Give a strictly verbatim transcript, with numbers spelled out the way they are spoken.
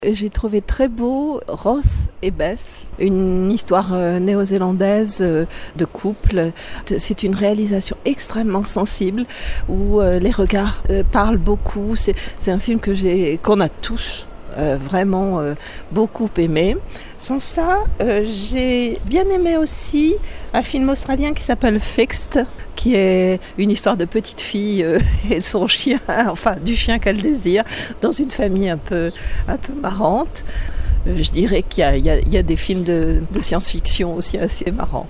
J'ai trouvé très beau Roth et Beth, une histoire euh, néo-zélandaise euh, de couple. C'est une réalisation extrêmement sensible où euh, les regards euh, parlent beaucoup. C'est, c'est un film que j'ai, qu'on a tous euh, vraiment euh, beaucoup aimé. Sans ça, euh, j'ai bien aimé aussi un film australien qui s'appelle Fixed, qui est une histoire de petite fille euh, et son chien, enfin du chien qu'elle désire, dans une famille un peu, un peu marrante. Euh, je dirais qu'il y a, il y a, il y a des films de, de science-fiction aussi assez marrants.